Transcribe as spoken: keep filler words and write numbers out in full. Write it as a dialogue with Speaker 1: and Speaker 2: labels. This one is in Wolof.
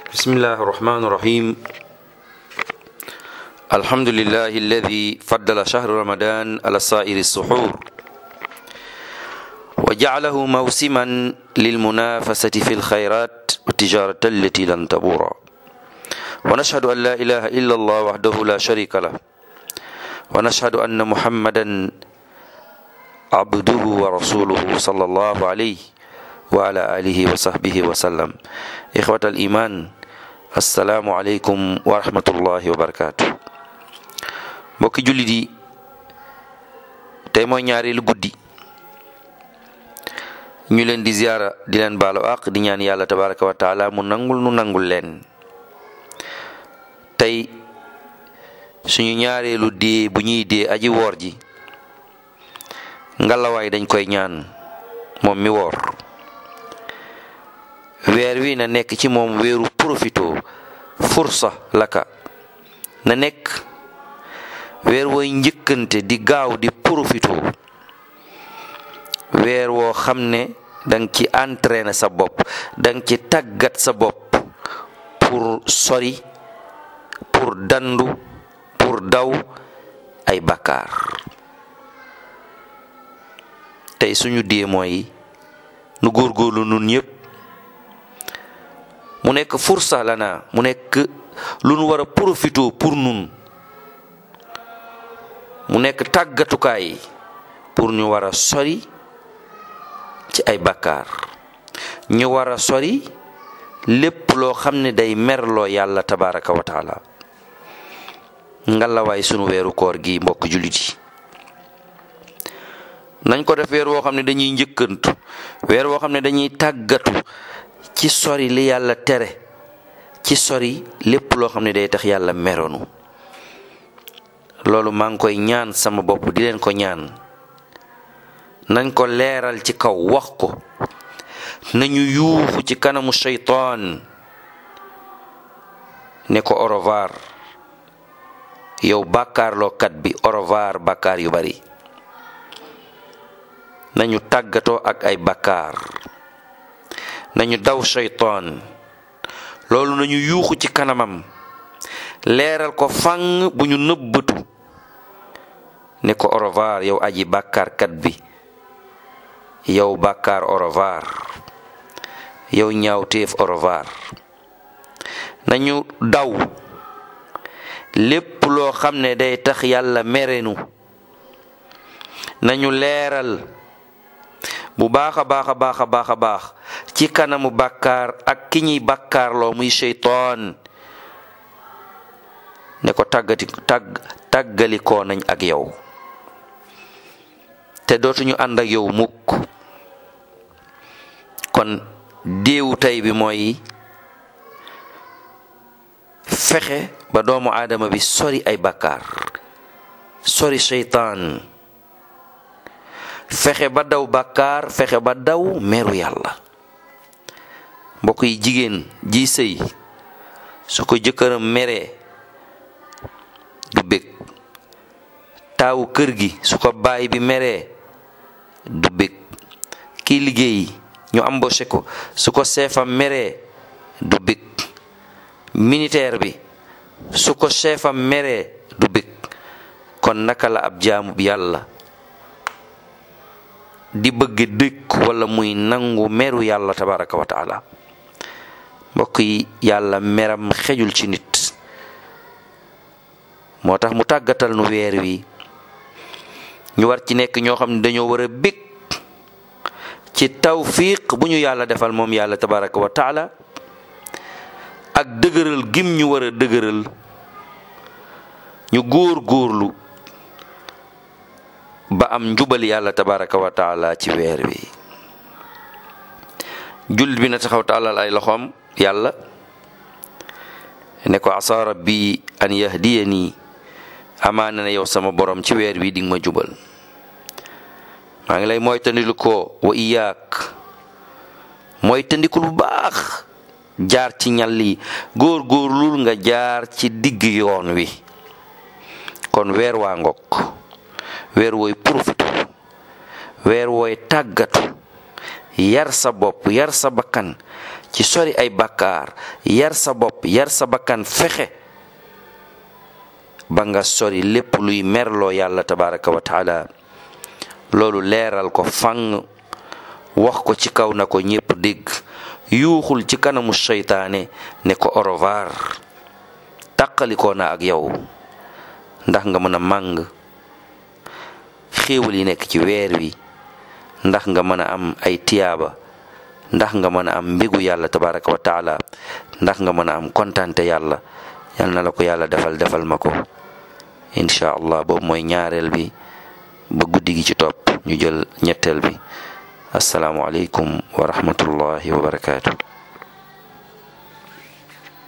Speaker 1: بسم الله الرحمن الرحيم الحمد لله الذي فضل شهر رمضان على سائر السحور وجعله موسما للمنافسة في الخيرات والتجارة التي لن تبور ونشهد أن لا إله إلا الله وحده لا شريك له ونشهد أن محمدا عبده ورسوله صلى الله عليه وعلى آله وصحبه وسلم إخوة الإيمان السلام عليكم ورحمة الله وبركاته mbokki jullit yi tey mooy ñaareelu guddi ñu leen di ziyaara di leen baalu àq di ñaan yàlla tabaraka wa taala mu nangul nu nangul leen tey suñu ñaareelu dee bu ñuy dee aji woor ji ngalawaay dañ koy ñaan moom mi woor weer wi na nekk ci moom weeru profito fursa laka na nekk weer wooy njëkkante di gaaw di profito weer woo xam ne danga ci entraîner sa bopp danga ci tàggat sa bopp pour sori pour dandu pour daw ay bakkaar tey suñu dee mooy nu góorgóorlu nun ñépp mu nekk fursa lana mu nekk lu nu war a profito pour nun mu nekk tàggatukaay pour ñu war a sori ci ay bakkaar ñu war a sori lépp loo xam ne day merloo yàlla tabaraka wa taala ngalawaay sunu weeru koor gi mbokk jullit yi nañ ko def weer woo xam ne dañuy njëkkantu weer woo xam ne dañuy tàggatu ci sori li yàlla tere ci sori lépp loo xam ne day tax yàlla meronu loolu maa ngi koy ñaan sama bopp di leen ko ñaan nañ ko leeral ci kaw wax ko nañu yuuxu ci kanamu seytaan ne ko au revoir yow bàkkaarlookat bi au revoir bàkkaar yu bari nañu tàggatoo ak ay bàkkaar nañu daw seytaan loolu nañu yuuxu ci kanamam leeral ko fang bu ñu nëbbatu ne ko au revoir yow aji bàkkaarkat bi yow bàkkaar au revoir yow ñaawteef au revoir nañu daw lépp loo xam ne day tax yàlla merenu nañu leeral bu baax a baax a baax a baax a baax ci kanamu bàkkaar ak ki ñuy bàkkaarloo muy seytaan ne ko tàggati tàgg tàggalikoo nañ ak yow te dootuñu ànd ak yow mukk kon déewu tey bi mooy fexe ba doomu aadama bi sori ay bàkkaar sori seytaan fexe ba daw bàkkaar fexe ba daw meru yàlla mbokk yi jigéen ji sëy su ko jëkkëram meree du bég taawu kër gi su ko baay bi meree du bég kii liggéey ñu embauché ko su ko seefam meree du bég militaire bi su ko seefam meree du bég kon naka la ab jaamu bi yàlla di bëgg dëkk wala muy nangu meru yàlla tabaraka wa taala mbokk yi yàlla meram xejul ci nit moo tax mu tàggatal nu weer wi ñu war ci nekk ñoo xam ne dañoo war a bég ci tawfiq bu ñu yàlla defal moom yàlla tabaraka wa taala ak dëgëral gim ñu war a dëgëral ñu góor góorlu ba am njubal yàlla tabaraka wa taala ci weer wi jullit bi na taxaw tàllal ay loxoom yàlla ne ko asa rabbi an yahdiyani amaana ne yow sama borom ci weer wi dinga ma jubal maa ngi lay mooy tandilu ko wa iyaak mooy tandiku lu baax jaar ci ñal yi góor góorlul nga jaar ci digg yoon wi kon weer waa ngok weer wooy profité weer wooy tàggatu yar sa bopp yar sa bakkan ci sori ay bàkkaar yar sa bopp yar sa bakkan fexe ba nga sori lépp luy merloo yàlla tabaraka wa taala. loolu leeral ko fang wax ko ci kaw na ko ñépp dégg, yuuxul ci kanamu seytaane ne ko au revoir, tàqalikoo na ak yow ndax nga mën a màng xéewal yi nekk ci weer wi, ndax nga mën a am ay tiyaaba, ndax nga mën a am mbégu yàlla tabaraka wa taala, ndax nga mën a am kontante yàlla. yal na la ko yàlla defal defal ma ko incha allah. boobu mooy ñaareel bi, ba guddi gi ci topp ñu jël ñetteel bi. asalaamu aleykum wa rahmatullahi wa barakaatu.